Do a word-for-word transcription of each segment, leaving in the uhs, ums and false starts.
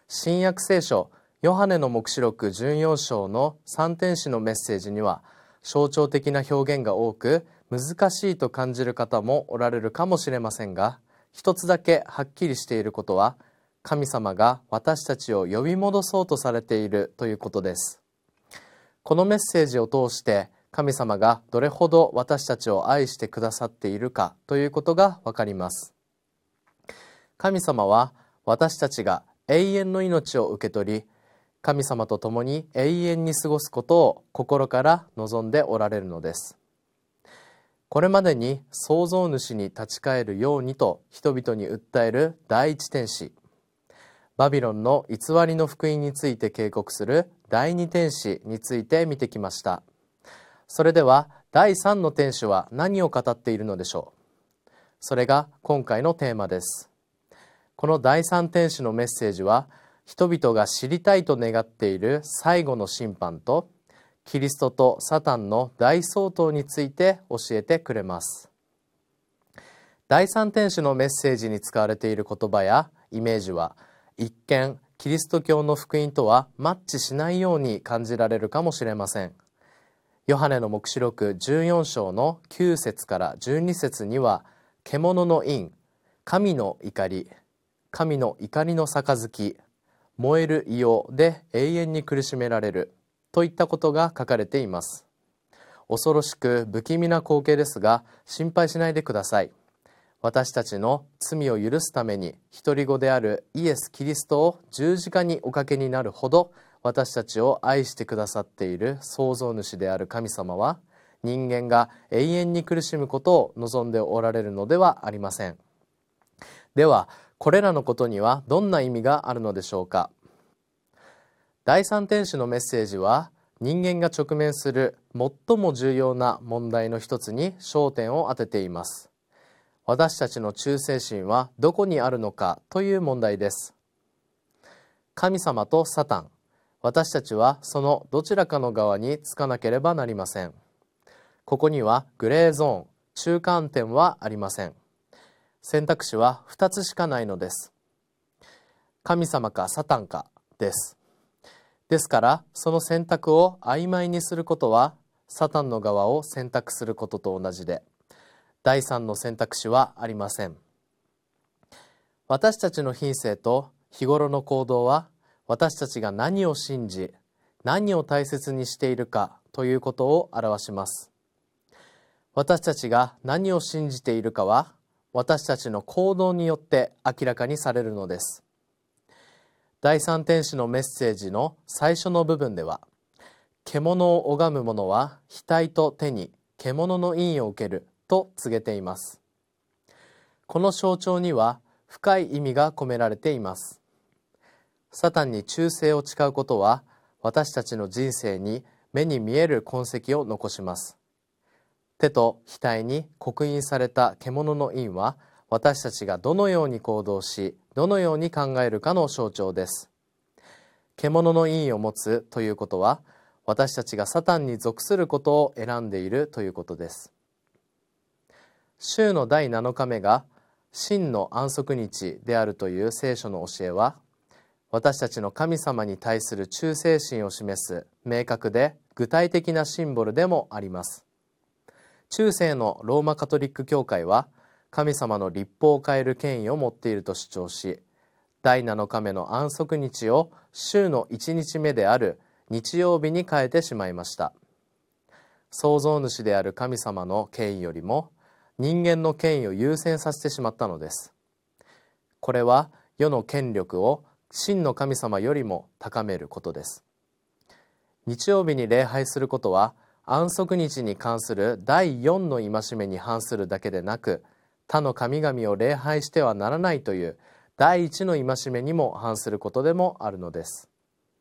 新約聖書ヨハネの黙示録じゅうよん章の三天使のメッセージには象徴的な表現が多く難しいと感じる方もおられるかもしれませんが、一つだけはっきりしていることは、神様が私たちを呼び戻そうとされているということです。このメッセージを通して神様がどれほど私たちを愛してくださっているかということがわかります。神様は私たちが永遠の命を受け取り、神様と共に永遠に過ごすことを心から望んでおられるのです。これまでに創造主に立ち返るようにと人々に訴える第一天使、バビロンの偽りの福音について警告する第二天使について見てきました。それでは第三の天使は何を語っているのでしょう。それが今回のテーマです。この第三天使のメッセージは、人々が知りたいと願っている最後の審判とキリストとサタンの大相当について教えてくれます。第三天使のメッセージに使われている言葉やイメージは、一見キリスト教の福音とはマッチしないように感じられるかもしれません。ヨハネの黙示録じゅうよん章のきゅう節からじゅうに節には、獣の印、神の怒り、神の怒りの杯、燃える硫黄で永遠に苦しめられるといったことが書かれています。恐ろしく不気味な光景ですが、心配しないでください。私たちの罪を許すために独り子であるイエス・キリストを十字架におかけになるほど私たちを愛してくださっている創造主である神様は、人間が永遠に苦しむことを望んでおられるのではありません。ではこれらのことにはどんな意味があるのでしょうか。第三天使のメッセージは、人間が直面する最も重要な問題の一つに焦点を当てています。私たちの忠誠心はどこにあるのかという問題です。神様とサタン、私たちはそのどちらかの側につかなければなりません。ここにはグレーゾーン、中間点はありません。選択肢はふたつしかないのです。神様かサタンかです。ですからその選択を曖昧にすることはサタンの側を選択することと同じで、第三の選択肢はありません。私たちの品性と日頃の行動は、私たちが何を信じ何を大切にしているかということを表します。私たちが何を信じているかは私たちの行動によって明らかにされるのです。第三天使のメッセージの最初の部分では、獣を拝む者は額と手に獣の印を受けると告げています。この象徴には深い意味が込められています。サタンに忠誠を誓うことは、私たちの人生に目に見える痕跡を残します。手と額に刻印された獣の印は、私たちがどのように行動し、どのように考えるかの象徴です。獣の印を持つということは、私たちがサタンに属することを選んでいるということです。週のだいなのかめが真の安息日であるという聖書の教えは、私たちの神様に対する忠誠心を示す明確で具体的なシンボルでもあります。中世のローマカトリック教会は、神様の律法を変える権威を持っていると主張し、だいなのかめの安息日を週のいちにちめである日曜日に変えてしまいました。創造主である神様の権威よりも人間の権威を優先させてしまったのです。これは世の権力を真の神様よりも高めることです。日曜日に礼拝することは、安息日に関するだいよんの戒めに反するだけでなく、他の神々を礼拝してはならないというだいいちの戒めにも反することでもあるのです。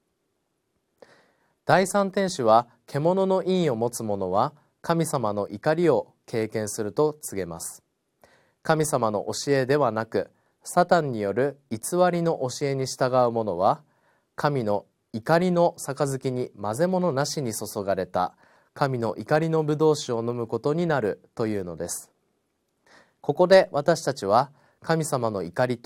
第三天使は、獣の印を持つ者は神様の怒りを経験すると告げます。神様の教えではなく、サタンによる偽りの教えに従う者は、神の怒りの杯に混ぜ物なしに注がれた神の怒りの葡萄酒を飲むことになるというのです。ここで私たちは神様の怒りと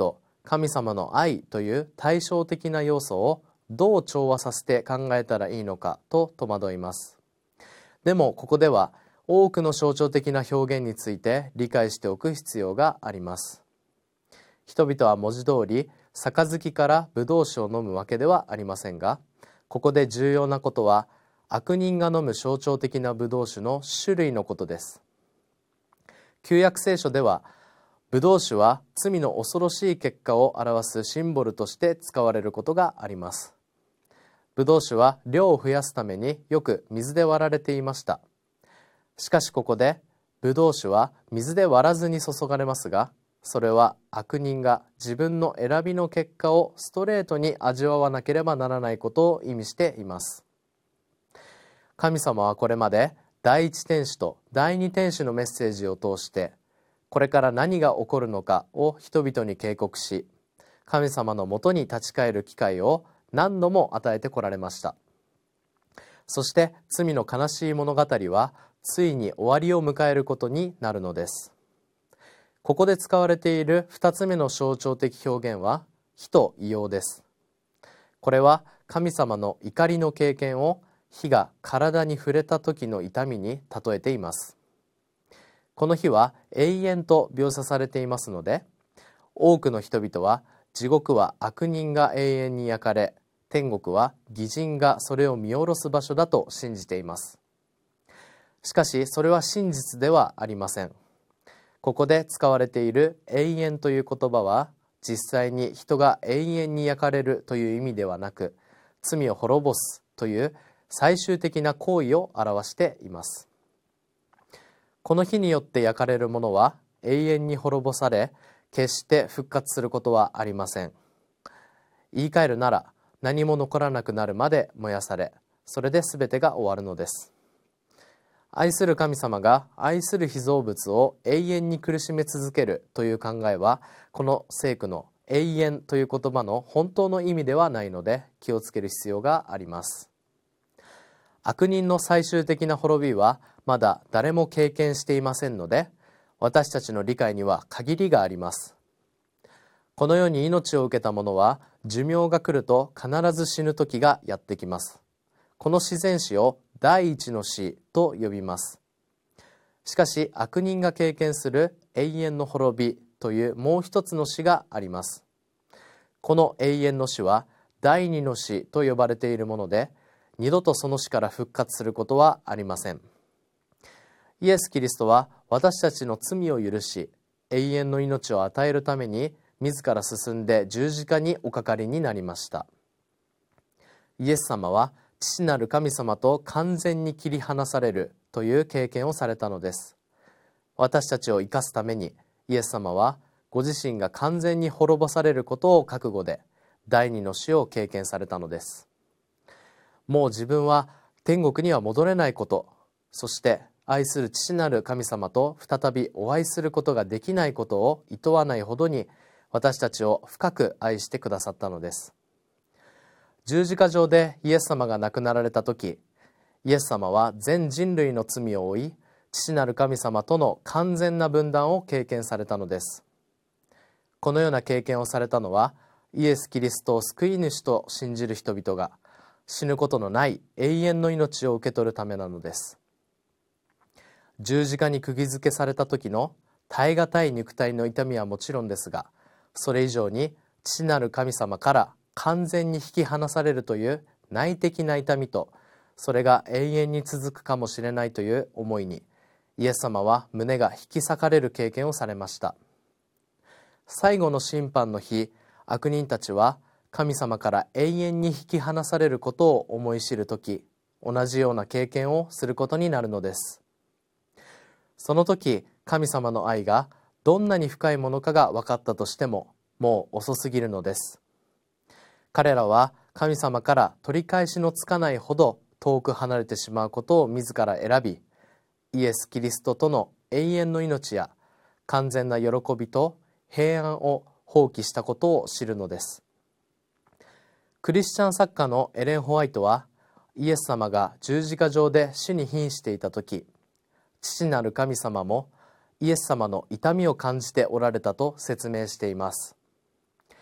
神様の愛という対照的な要素をどう調和させて考えたらいいのかと戸惑います。でもここでは多くの象徴的な表現について理解しておく必要があります。人々は文字通り杯からブドウ酒を飲むわけではありませんが、ここで重要なことは悪人が飲む象徴的なブドウ酒の種類のことです。旧約聖書ではブドウ酒は罪の恐ろしい結果を表すシンボルとして使われることがあります。ブドウ酒は量を増やすためによく水で割られていました。しかしここでブドウ酒は水で割らずに注がれますが、それは悪人が自分の選びの結果をストレートに味わわなければならないことを意味しています。神様はこれまで第一天使と第二天使のメッセージを通してこれから何が起こるのかを人々に警告し、神様のもとに立ち返る機会を何度も与えてこられました。そして罪の悲しい物語はついに終わりを迎えることになるのです。ここで使われている二つ目の象徴的表現は火と硫黄です。これは神様の怒りの経験を火が体に触れた時の痛みに例えています。この火は永遠と描写されていますので、多くの人々は地獄は悪人が永遠に焼かれ、天国は義人がそれを見下ろす場所だと信じています。しかしそれは真実ではありません。ここで使われている永遠という言葉は実際に人が永遠に焼かれるという意味ではなく、罪を滅ぼすという最終的な行為を表しています。この火によって焼かれるものは永遠に滅ぼされ、決して復活することはありません。言い換えるなら、何も残らなくなるまで燃やされ、それで全てが終わるのです。愛する神様が愛する被造物を永遠に苦しめ続けるという考えは、この聖句の永遠という言葉の本当の意味ではないので気をつける必要があります。悪人の最終的な滅びはまだ誰も経験していませんので、私たちの理解には限りがあります。この世に命を受けた者は寿命が来ると必ず死ぬ時がやってきます。この自然死を第一の死と呼びます。しかし悪人が経験する永遠の滅びというもう一つの死があります。この永遠の死は第二の死と呼ばれているもので、二度とその死から復活することはありません。イエス・キリストは私たちの罪を許し、永遠の命を与えるために自ら進んで十字架におかかりになりました。イエス様は父なる神様と完全に切り離されるという経験をされたのです。私たちを生かすためにイエス様はご自身が完全に滅ぼされることを覚悟で第二の死を経験されたのです。もう自分は天国には戻れないこと、そして愛する父なる神様と再びお会いすることができないことを厭わないほどに私たちを深く愛してくださったのです。十字架上でイエス様が亡くなられた時、イエス様は全人類の罪を負い、父なる神様との完全な分断を経験されたのです。このような経験をされたのは、イエス・キリストを救い主と信じる人々が死ぬことのない永遠の命を受け取るためなのです。十字架に釘付けされた時の耐え難い肉体の痛みはもちろんですが、それ以上に父なる神様から完全に引き離されるという内的な痛みと、それが永遠に続くかもしれないという思いに、イエス様は胸が引き裂かれる経験をされました。最後の審判の日、悪人たちは神様から永遠に引き離されることを思い知るとき、同じような経験をすることになるのです。その時、神様の愛がどんなに深いものかが分かったとしても、もう遅すぎるのです。彼らは神様から取り返しのつかないほど遠く離れてしまうことを自ら選び、イエス・キリストとの永遠の命や完全な喜びと平安を放棄したことを知るのです。クリスチャン作家のエレン・ホワイトは、イエス様が十字架上で死に瀕していた時、父なる神様もイエス様の痛みを感じておられたと説明しています。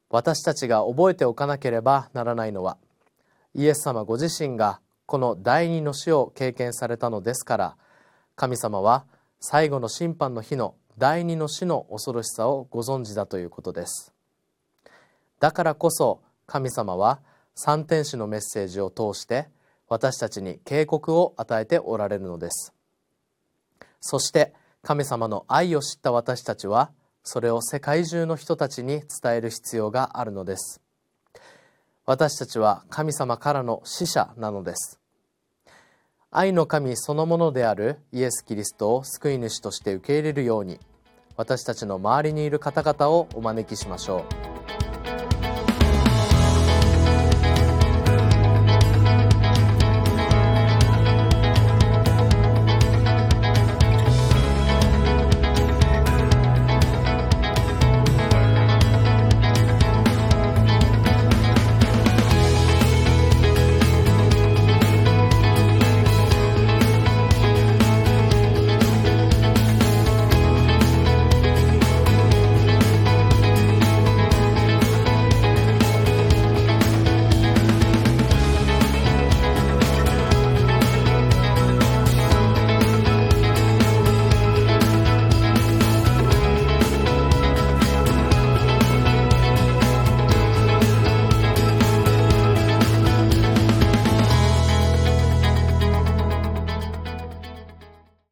私たちが覚えておかなければならないのは、イエス様ご自身がこの第二の死を経験されたのですから、神様は最後の審判の日の第二の死の恐ろしさをご存知だということです。だからこそ神様は三天使のメッセージを通して私たちに警告を与えておられるのです。そして神様の愛を知った私たちはそれを世界中の人たちに伝える必要があるのです。私たちは神様からの使者なのです。愛の神そのものであるイエス・キリストを救い主として受け入れるように、私たちの周りにいる方々をお招きしましょう。